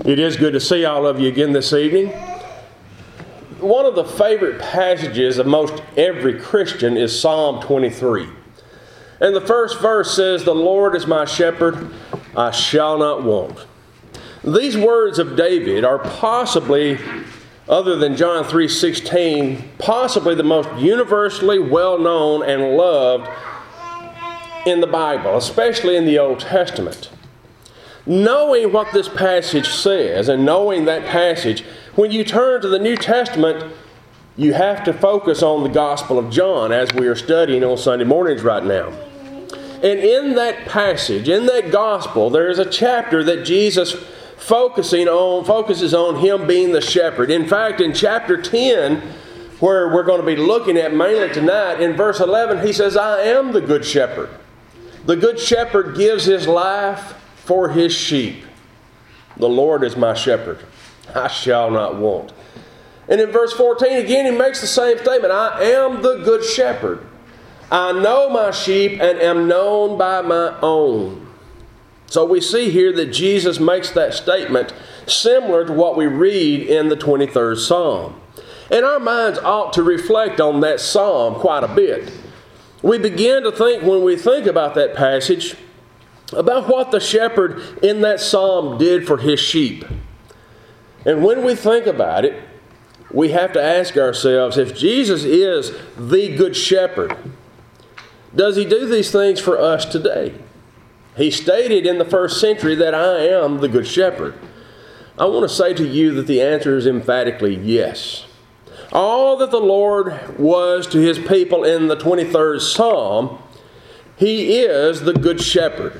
It is good to see all of you again this evening. One of the favorite passages of most every Christian is Psalm 23. And the first verse says, "The Lord is my shepherd, I shall not want." These words of David are possibly, other than John 3:16, possibly the most universally well-known and loved in the Bible, especially in the Old Testament. Knowing what this passage says and knowing that passage, when you turn to the New Testament, you have to focus on the Gospel of John as we are studying on Sunday mornings right now. And in that passage, in that Gospel, there is a chapter that Jesus focuses on Him being the shepherd. In fact, in chapter 10, where we're going to be looking at mainly tonight, in verse 11, He says, "I am the good shepherd. The good shepherd gives his life for his sheep. The Lord is my shepherd. I shall not want." And in verse 14 again, He makes the same statement. "I am the good shepherd. I know my sheep and am known by my own." So we see here that Jesus makes that statement similar to what we read in the 23rd Psalm. And our minds ought to reflect on that psalm quite a bit. We begin to think, when we think about that passage, about what the shepherd in that psalm did for his sheep. And when we think about it, we have to ask ourselves, if Jesus is the good shepherd, does He do these things for us today? He stated in the first century that "I am the good shepherd." I want to say to you that the answer is emphatically yes. All that the Lord was to His people in the 23rd Psalm, He is the good shepherd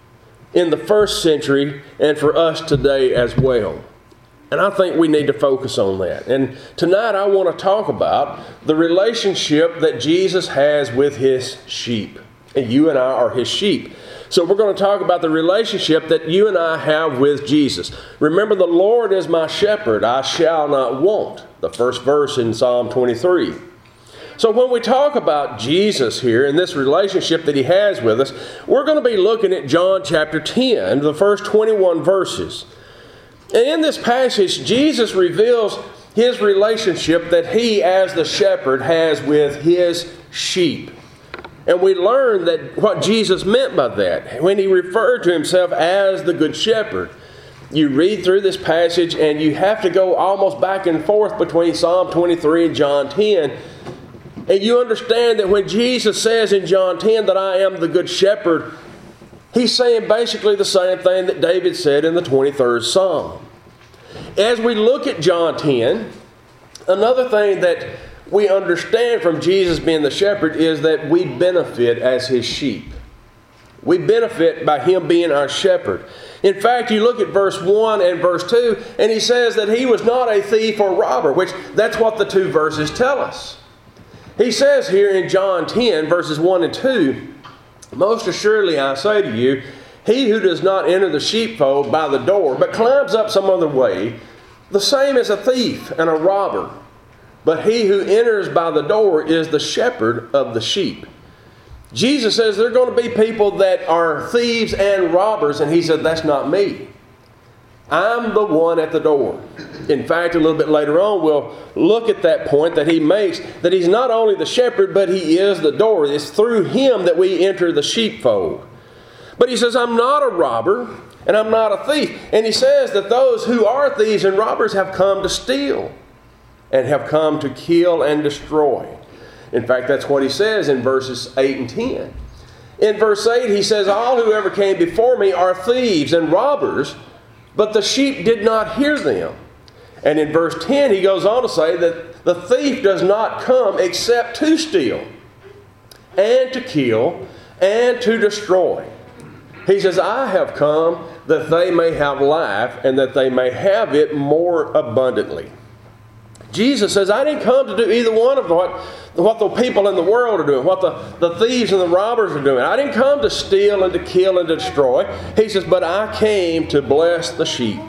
in the first century and for us today as well. And I think we need to focus on that. And tonight I want to talk about the relationship that Jesus has with His sheep. And you and I are His sheep. So we're going to talk about the relationship that you and I have with Jesus. Remember, the Lord is my shepherd, I shall not want. The first verse in Psalm 23. So when we talk about Jesus here and this relationship that He has with us, we're going to be looking at John chapter 10, the first 21 verses. And in this passage, Jesus reveals His relationship that He, as the shepherd, has with His sheep. And we learn that what Jesus meant by that when He referred to Himself as the good shepherd. You read through this passage and you have to go almost back and forth between Psalm 23 and John 10. And you understand that when Jesus says in John 10 that "I am the good shepherd," He's saying basically the same thing that David said in the 23rd Psalm. As we look at John 10, another thing that we understand from Jesus being the shepherd is that we benefit as His sheep. We benefit by Him being our shepherd. In fact, you look at verse 1 and verse 2, and He says that He was not a thief or robber, which that's what the two verses tell us. He says here in John 10, verses 1 and 2, "Most assuredly I say to you, he who does not enter the sheepfold by the door, but climbs up some other way, the same is a thief and a robber. But he who enters by the door is the shepherd of the sheep." Jesus says there are going to be people that are thieves and robbers, and He said, "That's not me. I'm the one at the door." In fact, a little bit later on, we'll look at that point that He makes, that He's not only the shepherd, but He is the door. It's through Him that we enter the sheepfold. But He says, "I'm not a robber, and I'm not a thief." And He says that those who are thieves and robbers have come to steal and have come to kill and destroy. In fact, that's what He says in verses 8 and 10. In verse 8, He says, "All who ever came before me are thieves and robbers, but the sheep did not hear them." And in verse 10, He goes on to say that the thief does not come except to steal and to kill and to destroy. He says, "I have come that they may have life and that they may have it more abundantly." Jesus says, "I didn't come to do either one of what the people in the world are doing, what the thieves and the robbers are doing. I didn't come to steal and to kill and to destroy." He says, "But I came to bless the sheep."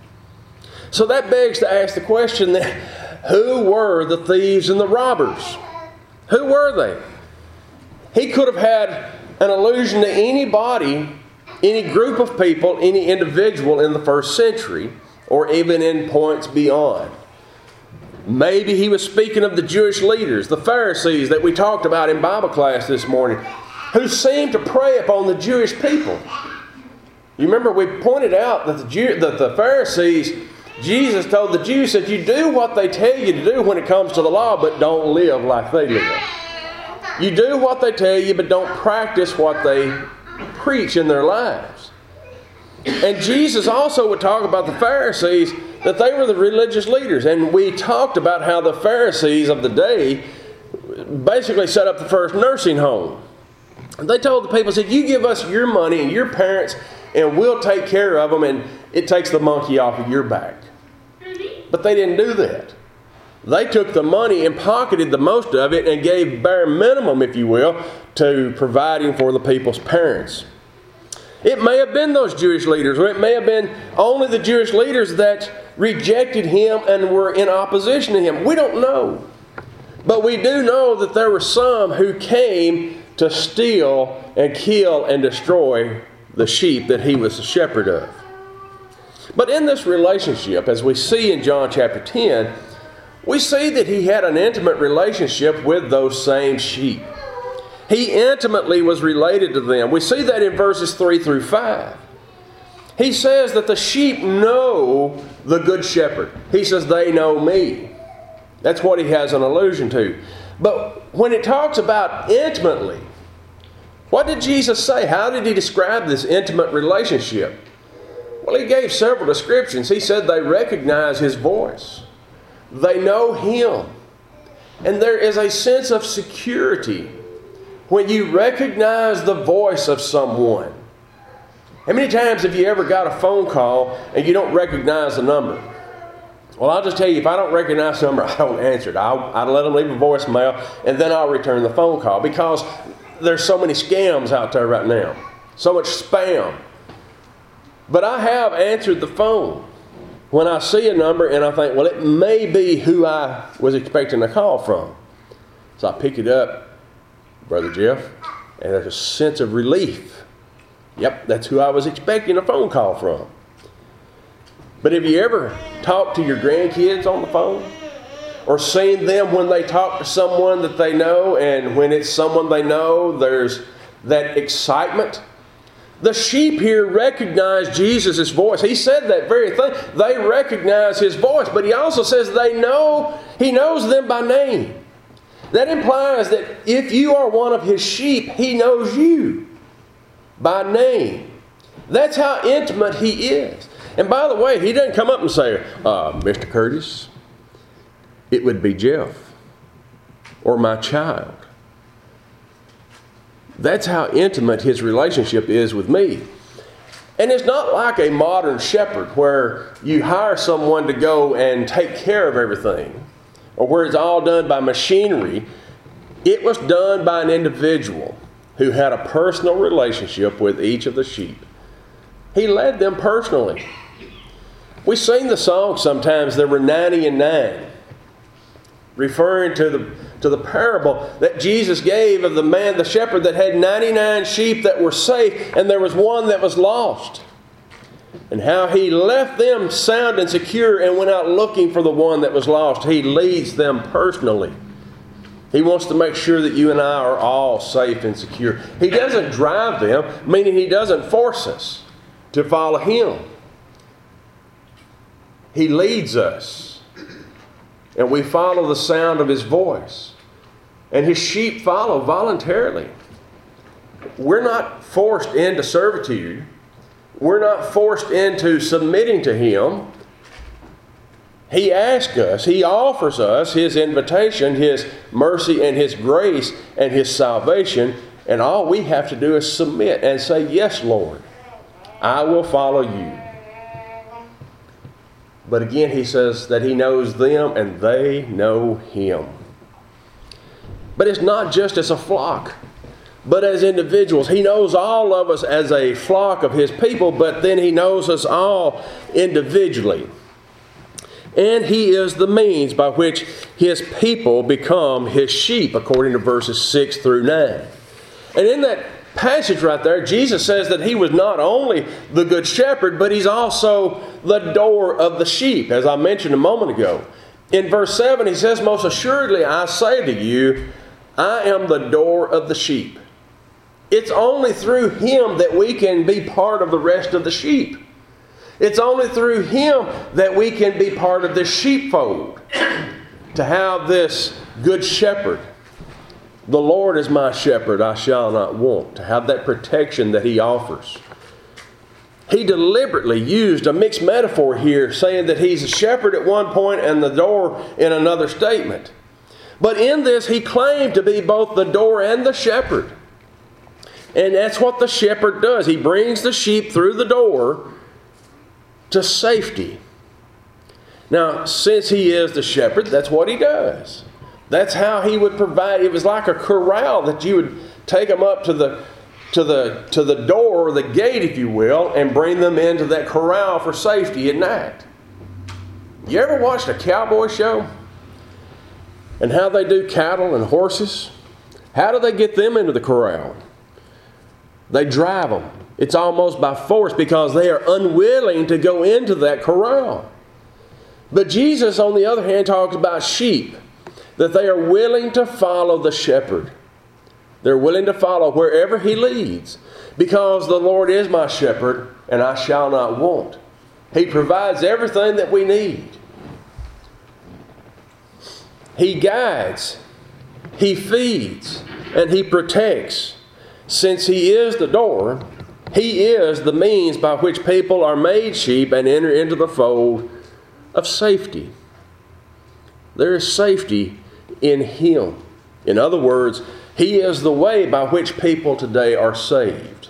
So that begs to ask the question then, who were the thieves and the robbers? Who were they? He could have had an allusion to anybody, any group of people, any individual in the first century, or even in points beyond. Maybe he was speaking of the Jewish leaders, the Pharisees that we talked about in Bible class this morning, who seemed to prey upon the Jewish people. You remember we pointed out that the Pharisees, Jesus told the Jews that you do what they tell you to do when it comes to the law, but don't live like they live. You do what they tell you, but don't practice what they preach in their lives. And Jesus also would talk about the Pharisees, that they were the religious leaders. And we talked about how the Pharisees of the day basically set up the first nursing home. They told the people, said, you give us your money and your parents, and we'll take care of them, and it takes the monkey off of your back. But they didn't do that. They took the money and pocketed the most of it and gave bare minimum, if you will, to providing for the people's parents. It may have been those Jewish leaders, or it may have been only the Jewish leaders that rejected him and were in opposition to him. We don't know. But we do know that there were some who came to steal and kill and destroy the sheep that he was the shepherd of. But in this relationship, as we see in John chapter 10, we see that he had an intimate relationship with those same sheep. He intimately was related to them. We see that in verses 3 through 5. He says that the sheep know the good shepherd. He says they know me. That's what he has an allusion to. But when it talks about intimately, what did Jesus say? How did he describe this intimate relationship? Well, he gave several descriptions. He said they recognize his voice. They know him. And there is a sense of security when you recognize the voice of someone. How many times have you ever got a phone call and you don't recognize the number? Well, I'll just tell you, if I don't recognize the number, I don't answer it. I'll let them leave a voicemail, and then I'll return the phone call, because there's so many scams out there right now. So much spam. But I have answered the phone when I see a number and I think, well, it may be who I was expecting a call from. So I pick it up, Brother Jeff, and there's a sense of relief. Yep, that's who I was expecting a phone call from. But have you ever talked to your grandkids on the phone? Or seen them when they talk to someone that they know, and when it's someone they know, there's that excitement? The sheep here recognize Jesus' voice. He said that very thing. They recognize his voice, but he also says he knows them by name. That implies that if you are one of his sheep, he knows you by name. That's how intimate he is. And by the way, he doesn't come up and say, Mr. Curtis, it would be Jeff or my child. That's how intimate his relationship is with me. And it's not like a modern shepherd where you hire someone to go and take care of everything, or where it's all done by machinery. It was done by an individual who had a personal relationship with each of the sheep. He led them personally. We sing the song sometimes, there were 99, referring to the parable that Jesus gave of the man, the shepherd, that had 99 sheep that were safe, and there was one that was lost. And how he left them sound and secure and went out looking for the one that was lost. He leads them personally. He wants to make sure that you and I are all safe and secure. He doesn't drive them, meaning he doesn't force us to follow him. He leads us, and we follow the sound of his voice. And his sheep follow voluntarily. We're not forced into servitude. We're not forced into submitting to him. He asks us, he offers us his invitation, his mercy and his grace and his salvation. And all we have to do is submit and say, yes, Lord, I will follow you. But again, he says that he knows them and they know him. But it's not just as a flock, but as individuals. He knows all of us as a flock of his people, but then he knows us all individually. And he is the means by which his people become his sheep, according to verses 6 through 9. And in that passage right there, Jesus says that he was not only the good shepherd, but he's also the door of the sheep, as I mentioned a moment ago. In verse 7, he says, most assuredly I say to you, I am the door of the sheep. It's only through him that we can be part of the rest of the sheep. It's only through him that we can be part of this sheepfold. To have this good shepherd. The Lord is my shepherd, I shall not want. To have that protection that he offers. He deliberately used a mixed metaphor here, saying that he's a shepherd at one point and the door in another statement. But in this, he claimed to be both the door and the shepherd. And that's what the shepherd does. He brings the sheep through the door to safety. Now, since he is the shepherd, that's what he does. That's how he would provide. It was like a corral that you would take them up to the door, or the gate, if you will, and bring them into that corral for safety at night. You ever watched a cowboy show? And how they do cattle and horses? How do they get them into the corral? They drive them. It's almost by force because they are unwilling to go into that corral. But Jesus, on the other hand, talks about sheep, that they are willing to follow the shepherd. They're willing to follow wherever he leads, because the Lord is my shepherd and I shall not want. He provides everything that we need. He guides, he feeds, and he protects. Since he is the door, he is the means by which people are made sheep and enter into the fold of safety. There is safety in him. In other words, he is the way by which people today are saved.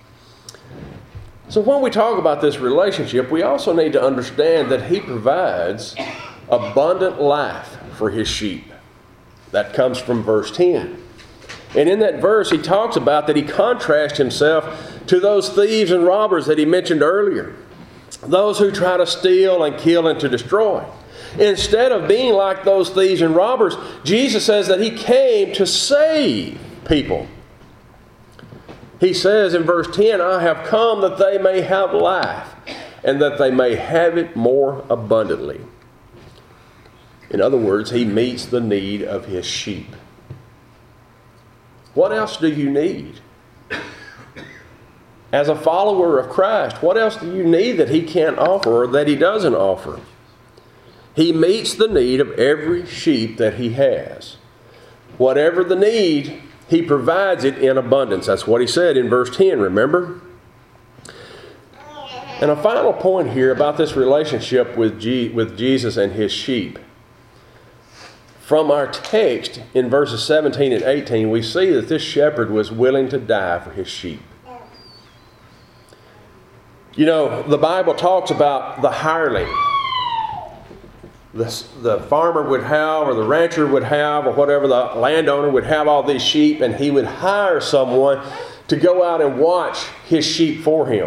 So when we talk about this relationship, we also need to understand that he provides abundant life for his sheep. That comes from verse 10. And in that verse, he talks about that he contrasts himself to those thieves and robbers that he mentioned earlier. Those who try to steal and kill and to destroy. Instead of being like those thieves and robbers, Jesus says that he came to save people. He says in verse 10, I have come that they may have life, and that they may have it more abundantly. In other words, he meets the need of his sheep. What else do you need? As a follower of Christ, what else do you need that he can't offer or that he doesn't offer? He meets the need of every sheep that he has. Whatever the need, he provides it in abundance. That's what he said in verse 10, remember? And a final point here about this relationship with Jesus and his sheep. From our text in verses 17 and 18, we see that this shepherd was willing to die for his sheep. You know, the Bible talks about the hireling. The farmer would have, or the rancher would have, or whatever, the landowner would have all these sheep, and he would hire someone to go out and watch his sheep for him.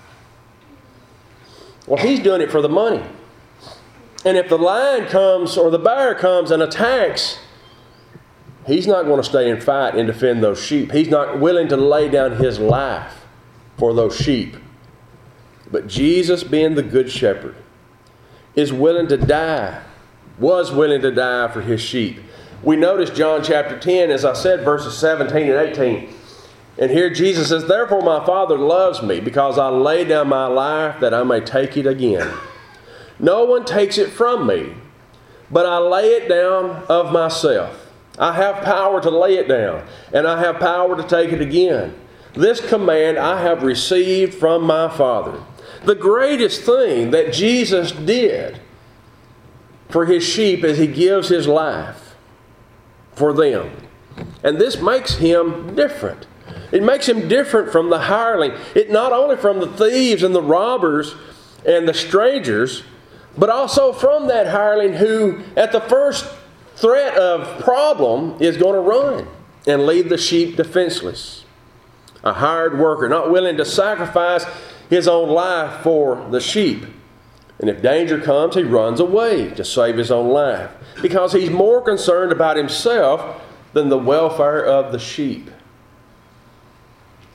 Well, he's doing it for the money. And if the lion comes or the bear comes and attacks, he's not going to stay and fight and defend those sheep. He's not willing to lay down his life for those sheep. But Jesus, being the good shepherd, is willing to die, was willing to die for his sheep. We notice John chapter 10, as I said, verses 17 and 18. And here Jesus says, therefore my Father loves me, because I lay down my life that I may take it again. No one takes it from me, but I lay it down of myself. I have power to lay it down, and I have power to take it again. This command I have received from my Father. The greatest thing that Jesus did for his sheep is he gives his life for them. And this makes him different. It makes him different from the hireling. It not only from the thieves and the robbers and the strangers, but also from that hireling who, at the first threat of problem, is going to run and leave the sheep defenseless. A hired worker, not willing to sacrifice his own life for the sheep. And if danger comes, he runs away to save his own life, because he's more concerned about himself than the welfare of the sheep.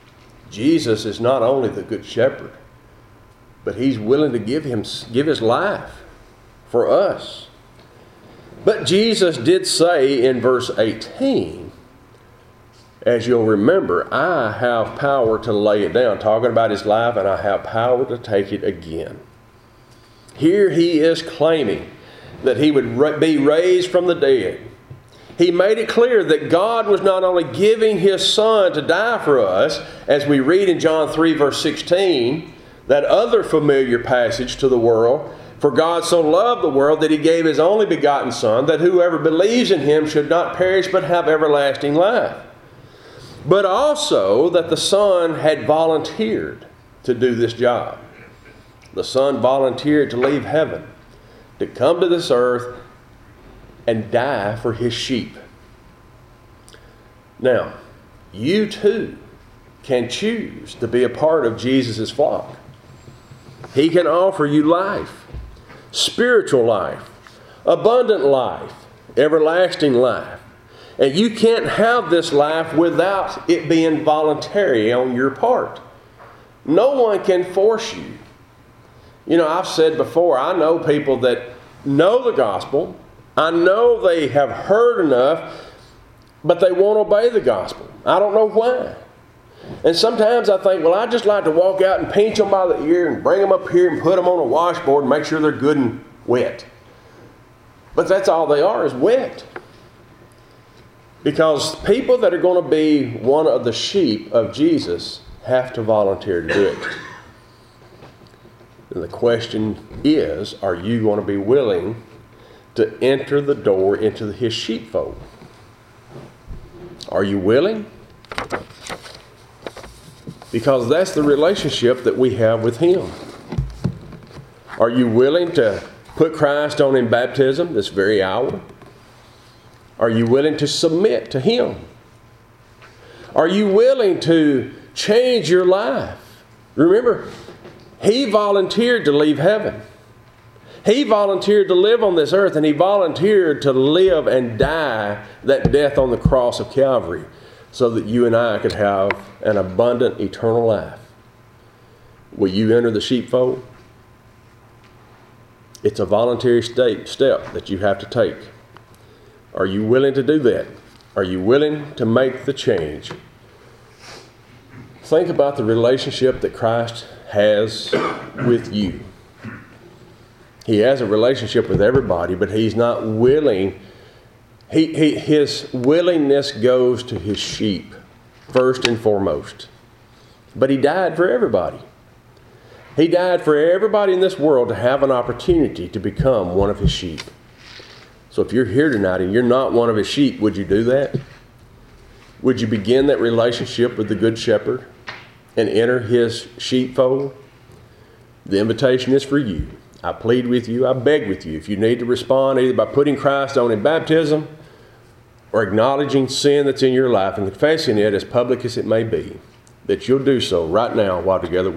Jesus is not only the Good Shepherd, but He's willing to give His life for us. But Jesus did say in verse 18, as you'll remember, I have power to lay it down, talking about His life, and I have power to take it again. Here He is claiming that He would be raised from the dead. He made it clear that God was not only giving His Son to die for us, as we read in John 3 verse 16, that other familiar passage to the world, for God so loved the world that He gave His only begotten Son, that whoever believes in Him should not perish but have everlasting life. But also that the Son had volunteered to do this job. The Son volunteered to leave heaven, to come to this earth and die for His sheep. Now, you too can choose to be a part of Jesus' flock. He can offer you life, spiritual life, abundant life, everlasting life. And you can't have this life without it being voluntary on your part. No one can force you. You know, I've said before, I know people that know the gospel. I know they have heard enough, but they won't obey the gospel. I don't know why. And sometimes I think, well, I'd just like to walk out and pinch them by the ear and bring them up here and put them on a washboard and make sure they're good and wet. But that's all they are, is wet. Because people that are going to be one of the sheep of Jesus have to volunteer to do it. And the question is, are you going to be willing to enter the door into His sheepfold? Are you willing? Because that's the relationship that we have with Him. Are you willing to put Christ on in baptism this very hour? Are you willing to submit to Him? Are you willing to change your life? Remember, He volunteered to leave heaven. He volunteered to live on this earth, and He volunteered to live and die that death on the cross of Calvary so that you and I could have an abundant eternal life. Will you enter the sheepfold? It's a voluntary step that you have to take. Are you willing to do that? Are you willing to make the change? Think about the relationship that Christ has with you. He has a relationship with everybody, but He's not willing. His willingness goes to His sheep first and foremost. But He died for everybody. He died for everybody in this world to have an opportunity to become one of His sheep. So if you're here tonight and you're not one of His sheep, would you do that? Would you begin that relationship with the Good Shepherd and enter His sheepfold? The invitation is for you. I plead with you, I beg with you, if you need to respond either by putting Christ on in baptism or acknowledging sin that's in your life and confessing it as public as it may be, that you'll do so right now while together